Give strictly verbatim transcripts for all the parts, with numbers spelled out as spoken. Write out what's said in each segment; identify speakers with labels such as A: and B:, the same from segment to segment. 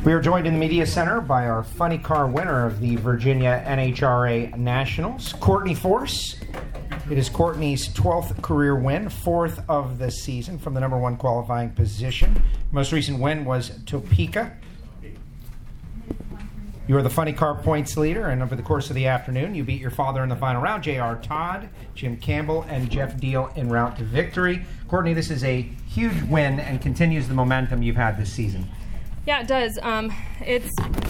A: We are joined in the media center by our funny car winner of the Virginia N H R A Nationals, Courtney Force. It is Courtney's twelfth career win, fourth of the season from the number one qualifying position. Most recent win was Topeka. You are the funny car points leader, and over the course of the afternoon, you beat your father in the final round, J R. Todd, Jim Campbell, and Jeff Deal en route to victory. Courtney, this is a huge win and continues the momentum you've had this season.
B: Yeah, it does. Um, it's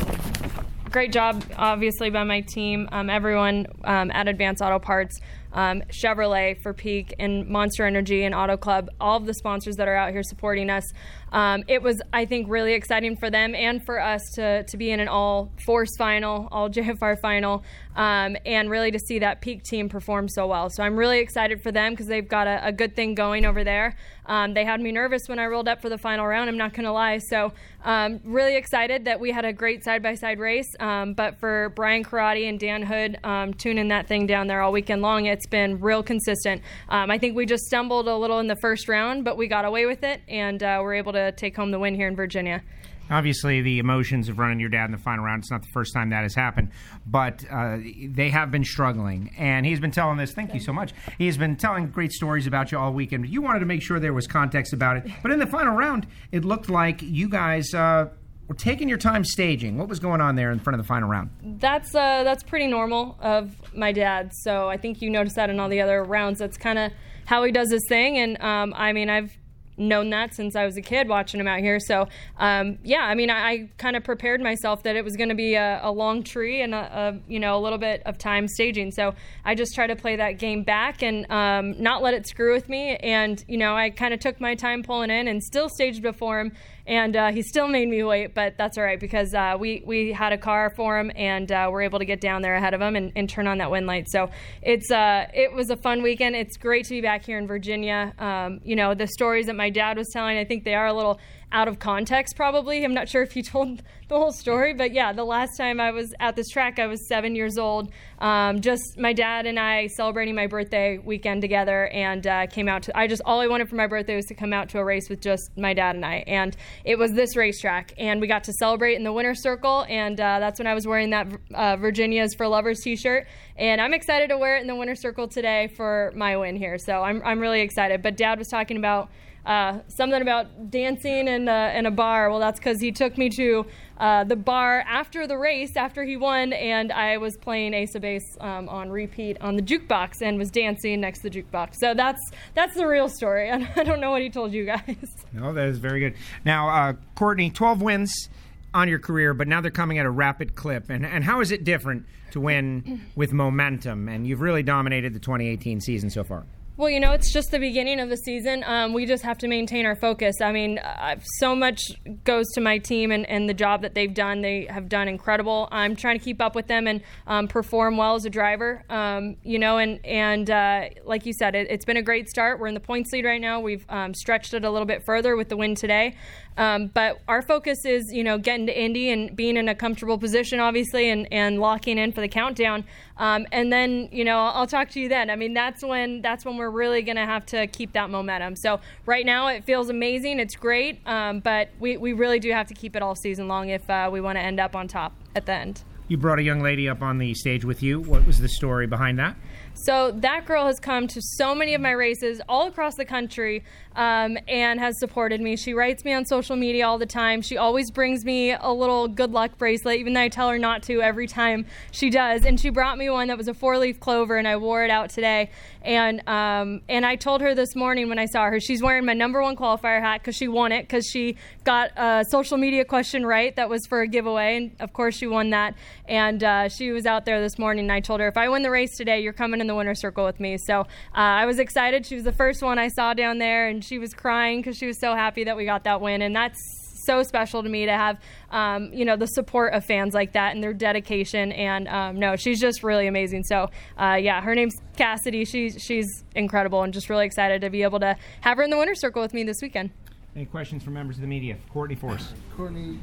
B: a great job, obviously, by my team. Um, everyone um, at Advance Auto Parts, um, Chevrolet for Peak, and Monster Energy and Auto Club, all of the sponsors that are out here supporting us. Um, it was, I think, really exciting for them and for us to, to be in an all-force final, all-J F R final, um, and really to see that Peak team perform so well. So I'm really excited for them because they've got a, a good thing going over there. Um, they had me nervous when I rolled up for the final round, I'm not going to lie. So um, really excited that we had a great side-by-side race. Um, but for Brian Karate and Dan Hood um, tuning that thing down there all weekend long, it's been real consistent. Um, I think we just stumbled a little in the first round, but we got away with it, and uh, we're able to take home the win here in Virginia.
A: Obviously, the emotions of running your dad in the final round, it's not the first time that has happened, but uh, they have been struggling. And he's been telling this, thank you so much, he has been telling great stories about you all weekend. You wanted to make sure there was context about it. But in the final round, it looked like you guys uh, were taking your time staging. What was going on there in front of the final round?
B: That's uh, that's pretty normal of my dad. So I think you noticed that in all the other rounds. That's kind of how he does his thing. And, um, I mean, I've known that since I was a kid watching him out here. So, um, yeah, I mean, I, I kind of prepared myself that it was going to be a, a long tree and, a, a, you know, a little bit of time staging. So I just try to play that game back and um, not let it screw with me. And, you know, I kind of took my time pulling in and still staged before him. And uh, he still made me wait, but that's all right because uh, we, we had a car for him and uh, we're able to get down there ahead of him and, and turn on that win light. So it's uh, it was a fun weekend. It's great to be back here in Virginia. Um, you know, the stories that my dad was telling, I think they are a little out of context probably. I'm not sure if he told the whole story, but yeah, the last time I was at this track, I was seven years old. Um, just my dad and I celebrating my birthday weekend together and uh, came out to, I just, all I wanted for my birthday was to come out to a race with just my dad and I. And it was this racetrack and we got to celebrate in the winner's circle. And uh, that's when I was wearing that uh, Virginia's for Lovers t-shirt. And I'm excited to wear it in the winner's circle today for my win here. So I'm, I'm really excited. But Dad was talking about Uh, something about dancing in a, in a bar. Well, that's because he took me to uh, the bar after the race, after he won, and I was playing Ace of Base um, on repeat on the jukebox and was dancing next to the jukebox. So that's that's the real story. I don't know what he told you guys.
A: No, that is very good. Now, uh, Courtney, twelve wins on your career, but now they're coming at a rapid clip. And, and how is it different to win with momentum? And you've really dominated the twenty eighteen season so far.
B: Well, you know, it's just the beginning of the season. Um, we just have to maintain our focus. I mean, uh, so much goes to my team and, and the job that they've done. They have done incredible. I'm trying to keep up with them and um, perform well as a driver, um, you know, and, and uh, like you said, it, it's been a great start. We're in the points lead right now. We've um, stretched it a little bit further with the win today. Um, but our focus is, you know, getting to Indy and being in a comfortable position, obviously, and, and locking in for the countdown. Um, and then, you know, I'll talk to you then. I mean, that's when that's when we're really going to have to keep that momentum. So right now it feels amazing. It's great. Um, but we, we really do have to keep it all season long if uh, we want to end up on top at the end.
A: You brought a young lady up on the stage with you. What was the story behind that?
B: So that girl has come to so many of my races all across the country um, and has supported me. She writes me on social media all the time. She always brings me a little good luck bracelet, even though I tell her not to every time she does. And she brought me one that was a four-leaf clover, and I wore it out today. And um, and I told her this morning when I saw her, she's wearing my number one qualifier hat because she won it, because she got a social media question right that was for a giveaway. And, of course, she won that. And uh, she was out there this morning, and I told her, if I win the race today, you're coming in the winner's circle with me. So uh, I was excited. She was the first one I saw down there, and she was crying because she was so happy that we got that win. And that's so special to me to have, um, you know, the support of fans like that and their dedication. And um, no, she's just really amazing. So uh, yeah, her name's Cassidy. She's she's incredible, and just really excited to be able to have her in the winner's circle with me this weekend.
A: Any questions from members of the media? Courtney Force.
C: Courtney,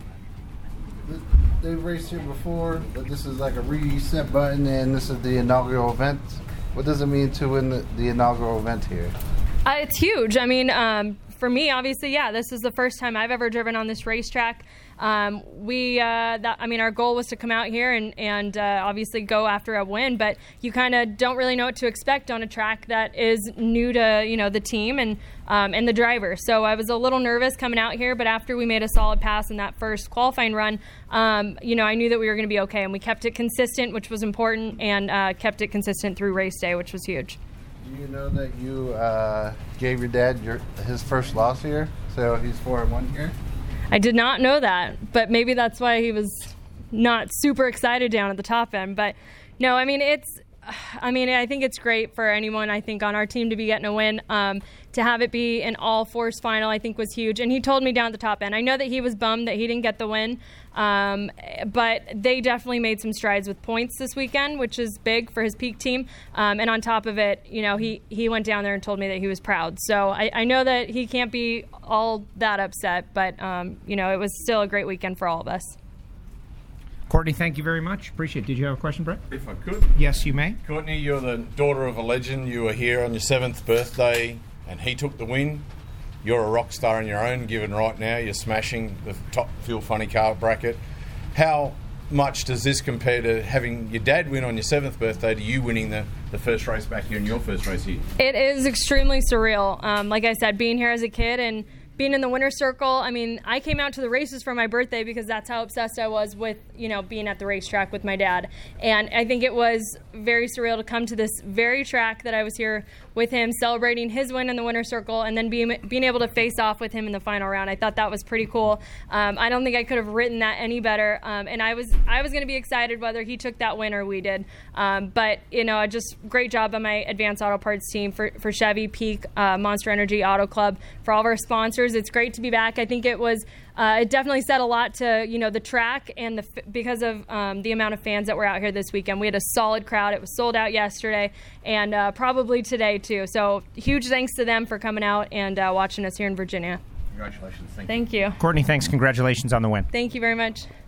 C: they've raced here before, but this is like a reset button, and this is the inaugural event. What does it mean to win the, the inaugural event here?
B: Uh, it's huge. I mean, um, for me, obviously, yeah, this is the first time I've ever driven on this racetrack. Um, we, uh, that, I mean, our goal was to come out here and, and uh, obviously go after a win, but you kind of don't really know what to expect on a track that is new to, you know, the team and um, and the driver. So I was a little nervous coming out here, but after we made a solid pass in that first qualifying run, um, you know, I knew that we were going to be okay, and we kept it consistent, which was important, and uh, kept it consistent through race day, which was huge.
C: Do you know that you uh, gave your dad your his first loss here? So he's four and one here?
B: I did not know that, but maybe that's why he was not super excited down at the top end. But no, I mean, it's, I mean, I think it's great for anyone, I think, on our team to be getting a win. Um, to have it be an all-force final, I think, was huge. And he told me down at the top end. I know that he was bummed that he didn't get the win, um, but they definitely made some strides with points this weekend, which is big for his peak team. Um, and on top of it, you know, he, he went down there and told me that he was proud. So I, I know that he can't be all that upset, but, um, you know, it was still a great weekend for all of us.
A: Courtney, thank you very much. Appreciate it. Did you have a question, Brett?
D: If I could.
A: Yes, you may.
D: Courtney, you're the daughter of a legend. You were here on your seventh birthday, and he took the win. You're a rock star in your own, given right now you're smashing the top Fuel Funny Car bracket. How much does this compare to having your dad win on your seventh birthday to you winning the, the first race back here in your first race here?
B: It is extremely surreal. Um, like I said, being here as a kid and being in the winner's circle, I mean, I came out to the races for my birthday because that's how obsessed I was with, you know, being at the racetrack with my dad. And I think it was very surreal to come to this very track that I was here with him, celebrating his win in the winner's circle, and then being being able to face off with him in the final round. I thought that was pretty cool. Um, I don't think I could have written that any better. Um, and I was I was going to be excited whether he took that win or we did. Um, but, you know, just great job by my Advanced Auto Parts team for, for Chevy, Peak, uh, Monster Energy, Auto Club, for all of our sponsors. It's great to be back. I think it was uh, it definitely said a lot to, you know, the track and the because of um, the amount of fans that were out here this weekend. We had a solid crowd. It was sold out yesterday and uh, probably today too. So huge thanks to them for coming out and uh, watching us here in Virginia.
D: Congratulations. Thank you.
B: Thank you.
A: Courtney, thanks. Congratulations on the win.
B: Thank you very much.